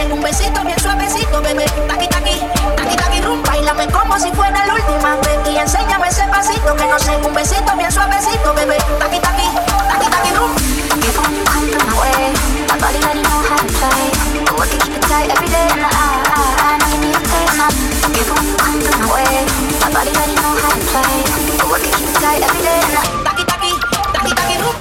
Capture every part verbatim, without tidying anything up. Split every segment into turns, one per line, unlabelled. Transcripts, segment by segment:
un besito bien suavecito, bebé. Taqui, taqui, taqui, taqui, rum. Báilame como si fuera la última vez y enséñame ese pasito que no sé. Un besito bien suavecito, bebé. Taqui, taqui, taqui, taqui, rum.
If I'm on my way, my body already know how to play. I work it, keep it tight every day, and I, I, I know you need to take my. If I'm on my way, my body already know how to play. I work it, keep it tight every day, and I.
Taqui, taqui, taqui, taqui, rum.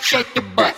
shake your butt.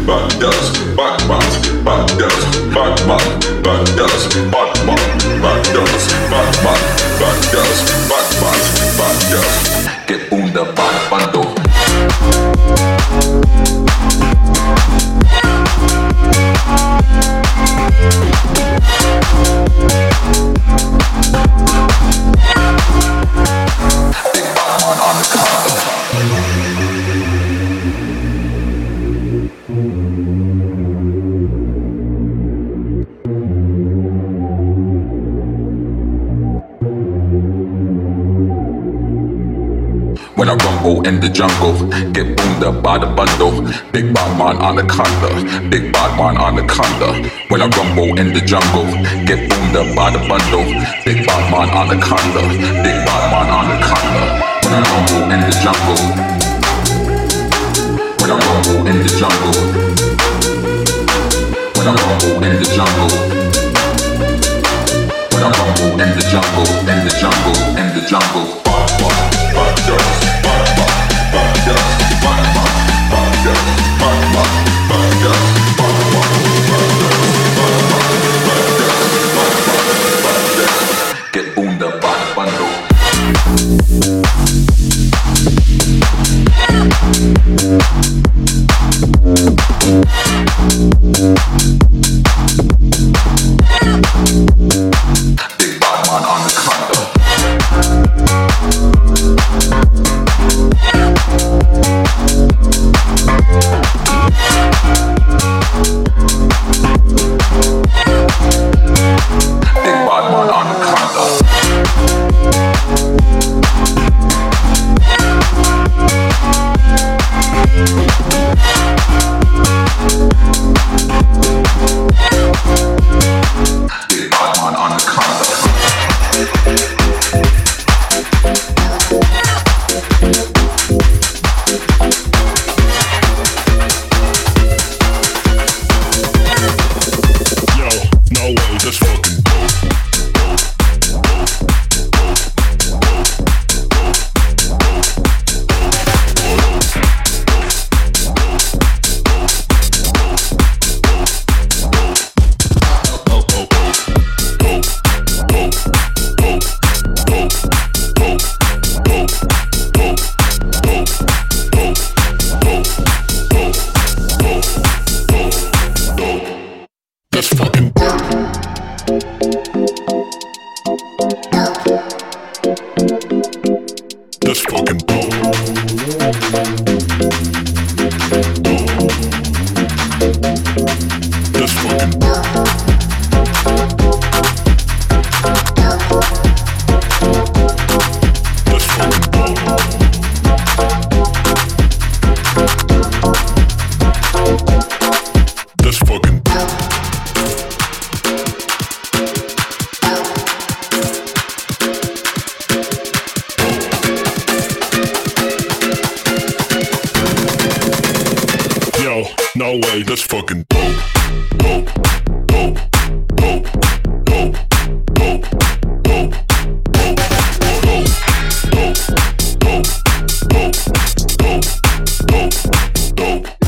When I rumble in the jungle, get boomed up by the bundle. Big bad man anaconda, big bad man anaconda. When I rumble in the jungle, get boomed up by the bundle. Big bad man anaconda, big bad man anaconda. When I rumble in the jungle, when I rumble in the jungle, when I rumble in the jungle, when I rumble in the jungle, in the jungle, in the jungle. Bad man, bad girls, bad man, bad girls, bad man, bad girls, bad man, bad girls, bad man, bad girls, bad man, bad girls, bad man, bad girls. Get boomed up by the bundle. Big bad man on the condo. Big bad man on the condo. Big bad man on the condo.
Yo, no way, that's fucking dope. That's fucking dope. That's fucking dope. That's fucking dope. That's fucking dope. That's fucking dope. Yo, no way, that's fucking dope. Dope, dope, dope, dope, dope, dope, dope, dope, dope, dope, dope, dope, dope, dope.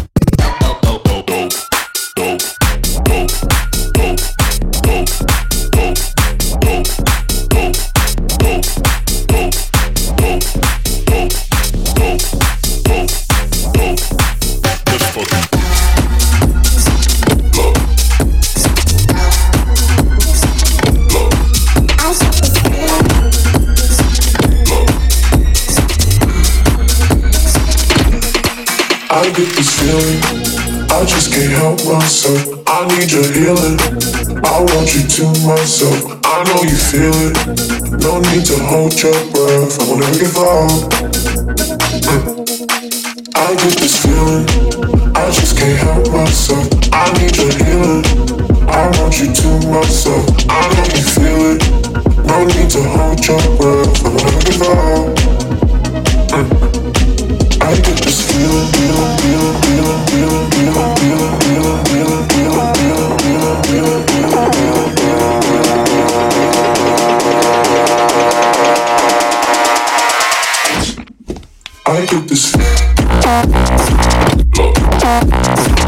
I get this feeling, I just can't help myself. I need your healing, I want you to myself. I know you feel it, no need to hold your breath. I wanna give up. I get this feeling, I just can't help myself. I need your healing, I want you to myself. I know you feel it, no need to hold your breath. I wanna give up. I get this feeling, feeling, feeling, feeling, feeling, feeling, feeling, feeling, feeling, feeling, feeling, feeling, feeling, feeling. I get this feeling.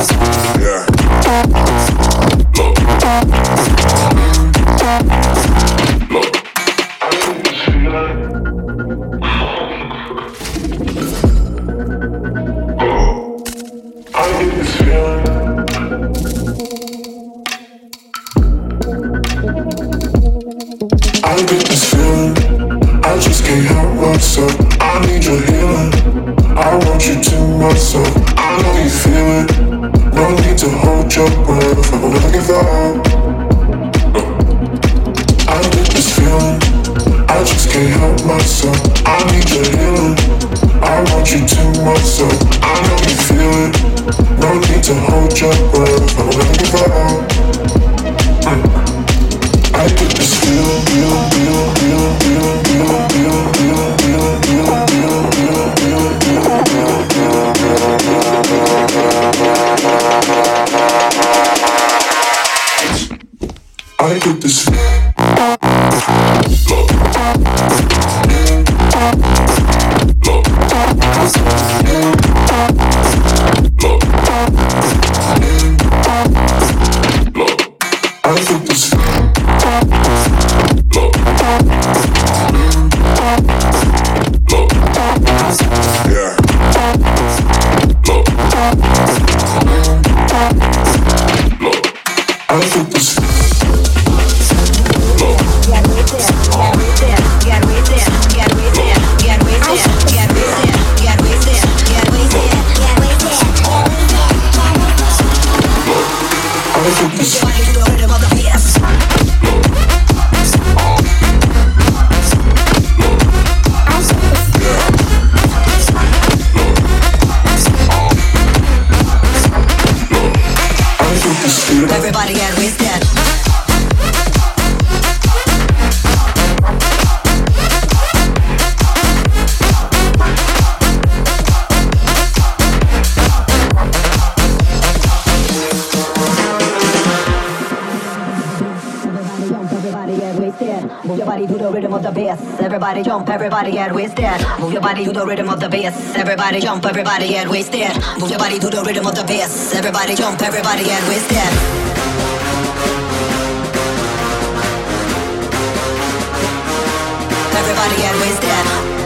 Everybody jump, everybody get wasted. Move your body to the rhythm of the bass. Everybody jump, everybody get wasted. Move your body to the rhythm of the bass. Everybody jump, everybody get wasted. Everybody get wasted.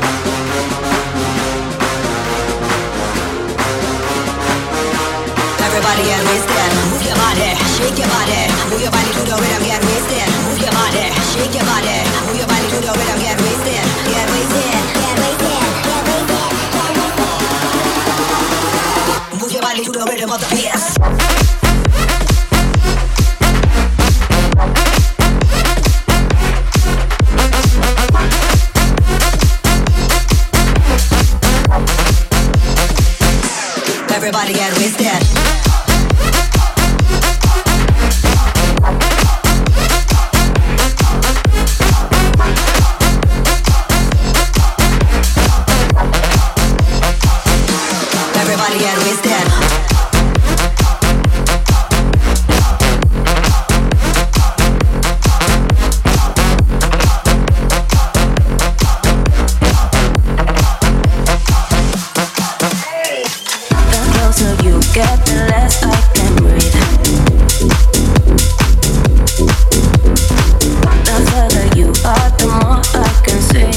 Everybody get wasted. Move your body, shake your body. Move your body to the rhythm, get wasted. Move your body, shake your body. Move your body to the rhythm, get wasted. Get wasted, get wasted, get wasted, get wasted. Move your body to the rhythm of the bass. Everybody get wasted. Everybody get wasted.
Get the less I can breathe. The further you are, the more I can see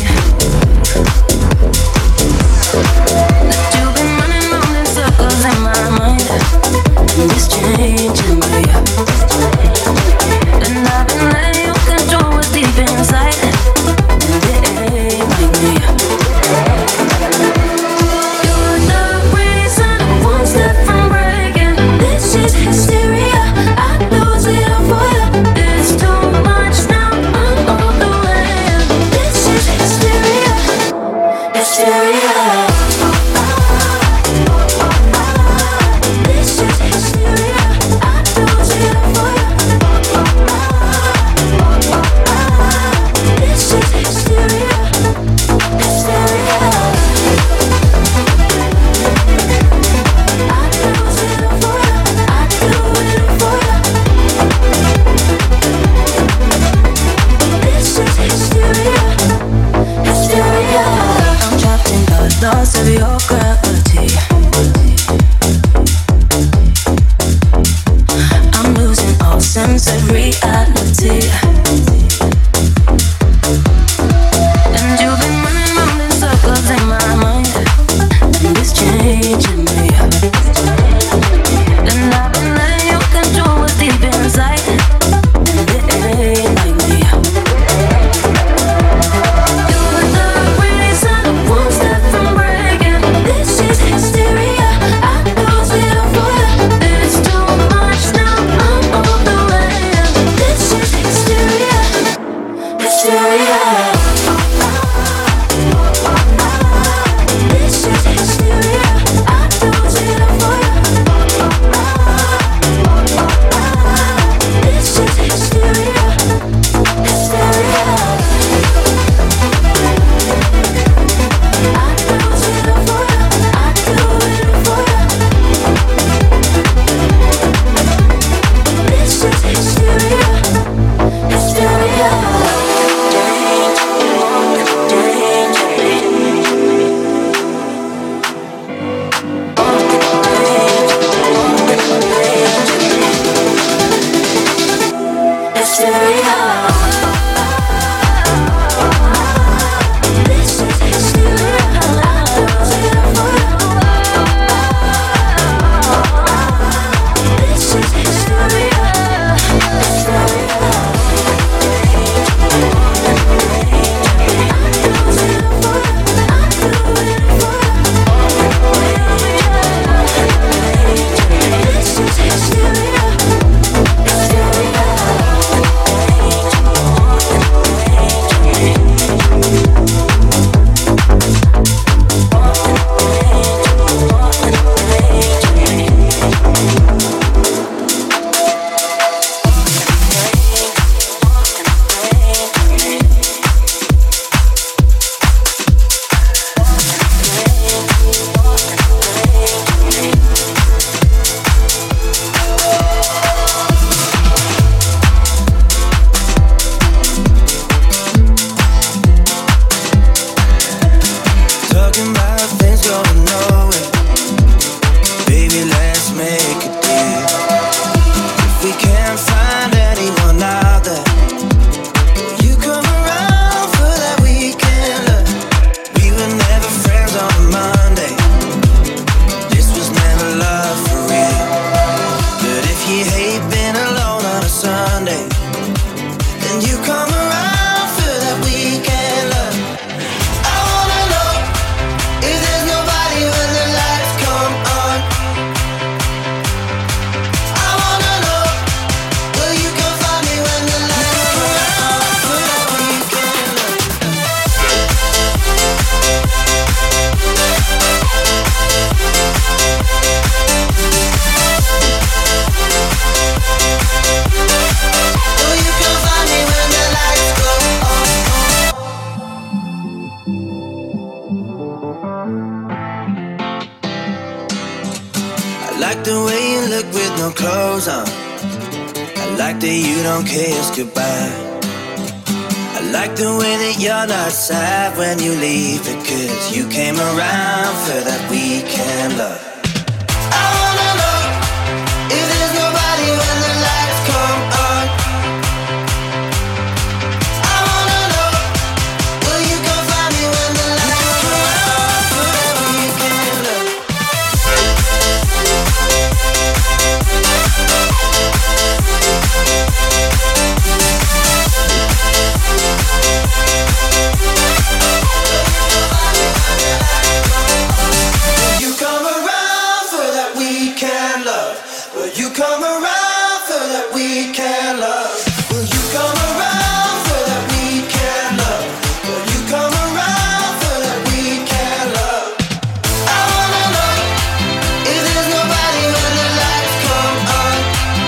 that you've been running round in circles in my mind, and it's changing me. And I've been letting you control what's deep inside, and it ain't like me. You're the reason I'm one step from breaking.
like the way you look with no clothes on. I like that you don't kiss goodbye. I like the way that you're not sad when you leave, because you came around for that weekend love. I wanna know if there's nobody when the lights come on. I wanna know, will you come find me when the lights come on for that weekend love? You come around for that weekend love. Will you come around for that weekend love? Will you come around for that weekend love? Will you come around for that weekend love? I wanna know if there's nobody when the lights come on.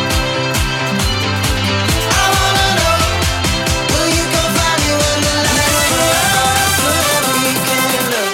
I wanna know, will you come find me when the lights come on for that weekend love?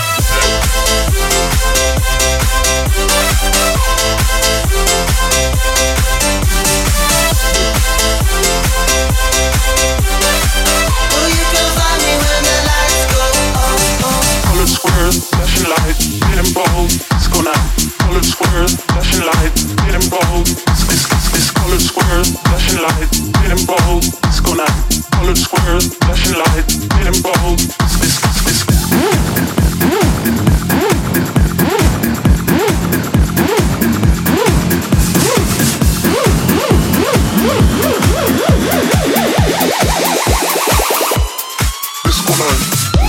Will you come find me when the lights go off, off?
Colored squares, flashing lights, getting bold. Disco night. Colored squares, flashing lights, getting bold. This, this, this. Colored squares, flashing lights, getting bold. Disco night. Colored squares, flashing lights, getting bold. This, this, this, this. Disco night.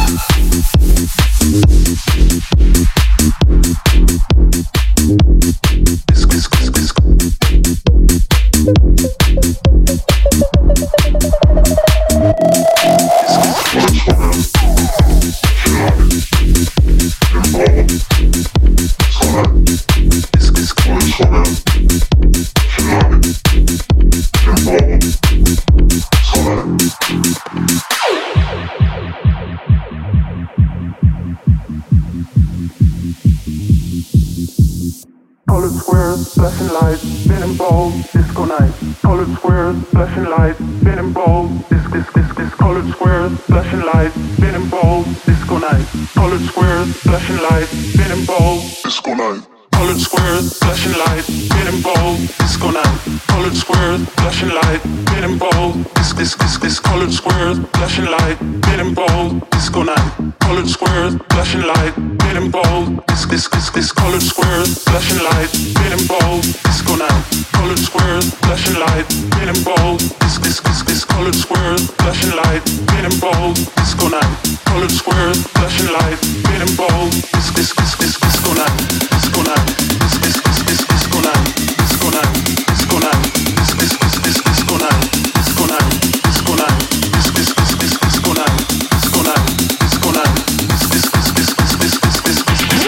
Colored squares, flashing lights, getting bold. Disco night. Colored squares, flashing lights, getting bold. This, this, this, this. Colored squares, flashing lights, getting bold. Disco night. Colored squares, flashing lights, getting bold. Disco night. Colored squares, flashing lights, getting bold. Disco night. Colored squares, flashing lights, getting bold. This, this, this, this. Colored squares, flashing lights, getting bold. Disco night. Colored squares, flashing lights, getting bold. This, this, this, this. Colored squares, flashing lights, getting bold. Disco night. Colored squares, flashing lights, getting bold. This, this, this, this. Colored squares, flashing lights, getting bold. Disco night. Colored squares, flashing lights, getting bold. This, this, this, this. Disco night. Disco night. This, this, this, this. Disco night. Disco night. Disco night. This, this, this, this. Disco night. Disco night. Disco night. This, this, this, this. Disco night. Disco night. Disco night. This, this, this, this. This, this, this, this.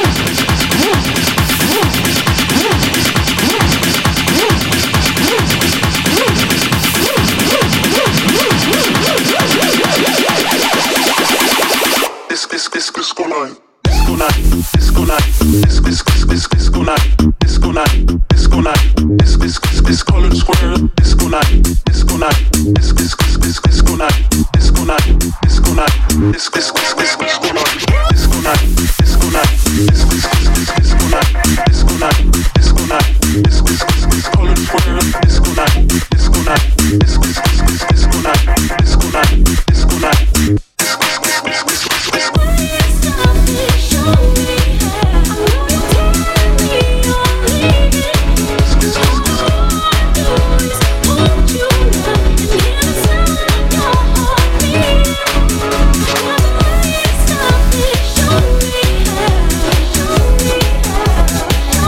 This, this, this, disco night. Disco night. Disco night. This, this, this, this. Disco night. Disco night. Disco night. This, this, this, this. Colored square. Disco night. Disco night. This, this, this, this. Disco night. Disco night. Disco night. This, this, this, this. Disco night. Disco night. Disco night. This, this, this, this. Disco night. Disco night. Disco night. This, this, this, this. Colored square. Disco night. Disco night. This, this, this, this. Disco night. Disco night. Disco night. This, this, this, this. Disco night.
Show me how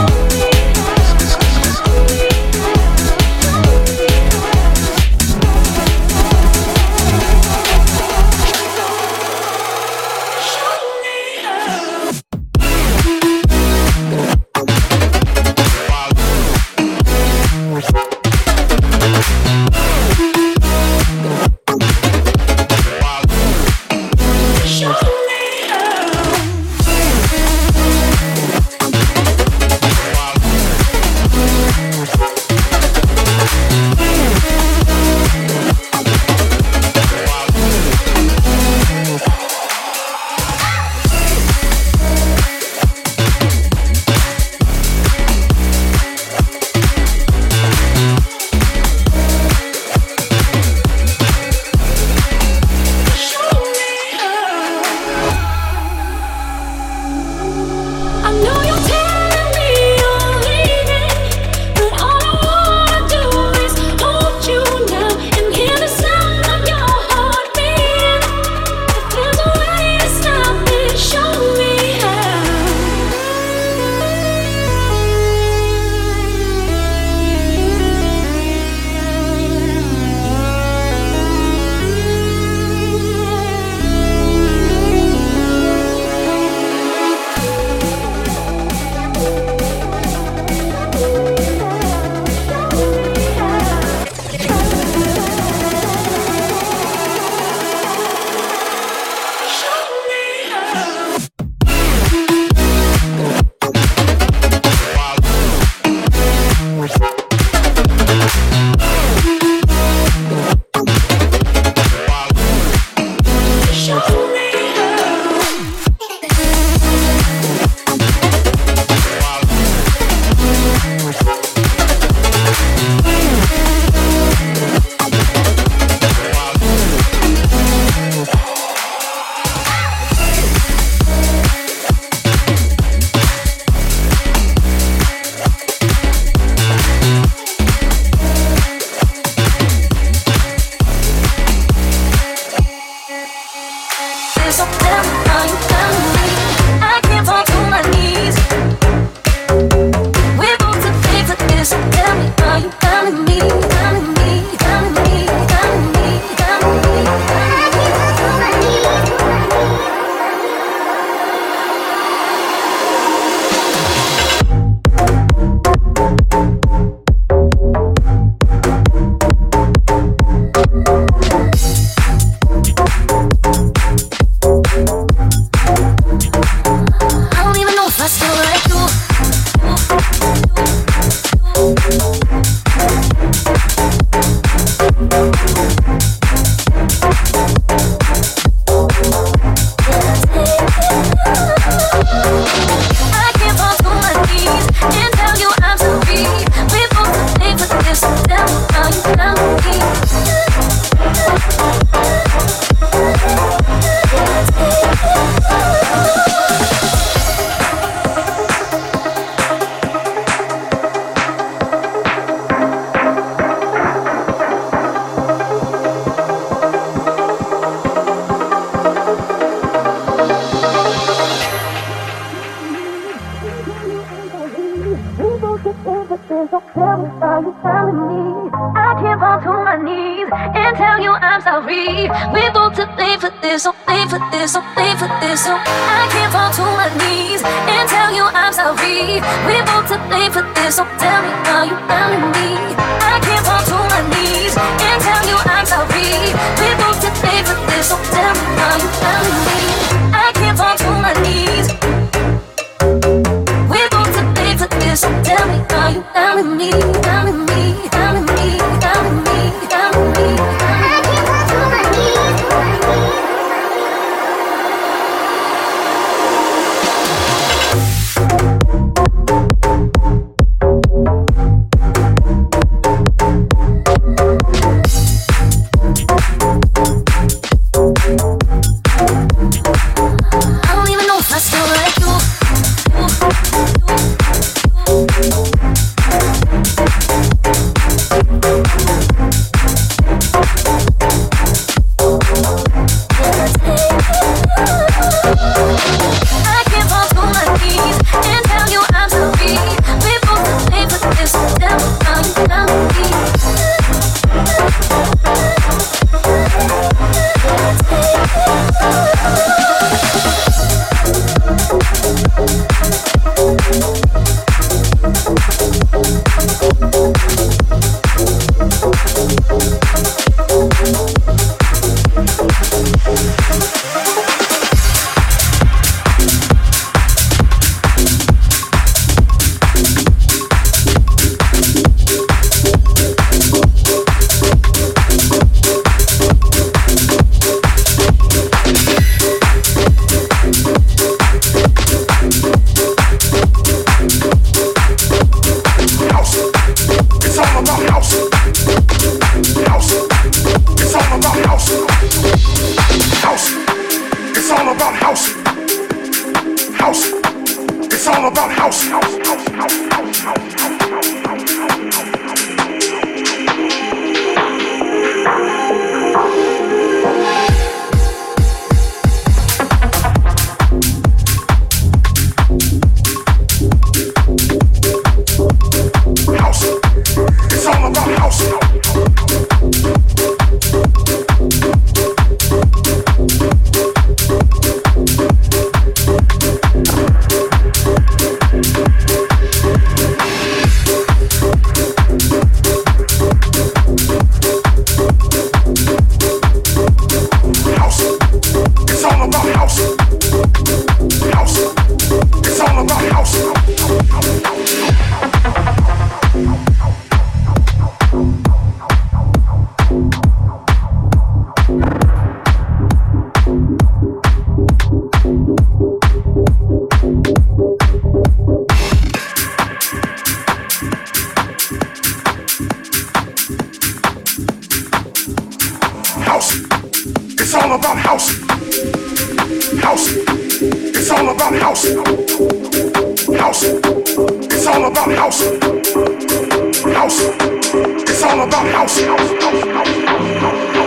won't get in with this, so tell me, are you telling me? I can't fall to my knees and tell you I'm sorry. We're both to blame for this, so blame for this, so blame for this. So I can't fall to my knees and tell you I'm sorry. We're both to blame for this, so tell me, are you telling me? I can't fall to my knees and tell you I'm sorry. We're both to blame for this, so tell me, are you telling me? I can't fall to my knees. We're both to blame for this, so tell me, are you telling me? Telling me, telling me, telling me, telling me. I can't fall to my knees. I don't even know if I still like you. I can't fall to my knees and tell you I'm sorry. We both to blame for this, so tell me how you telling me.
House. It's all about house.